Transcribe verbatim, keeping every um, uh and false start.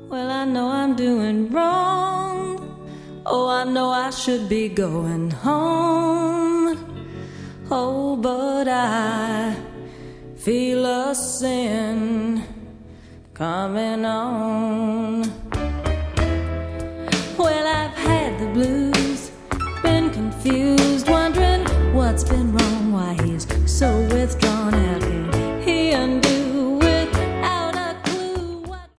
Well, I know I'm doing wrong. Oh, I know I should be going home. Oh, but I feel a sin coming on.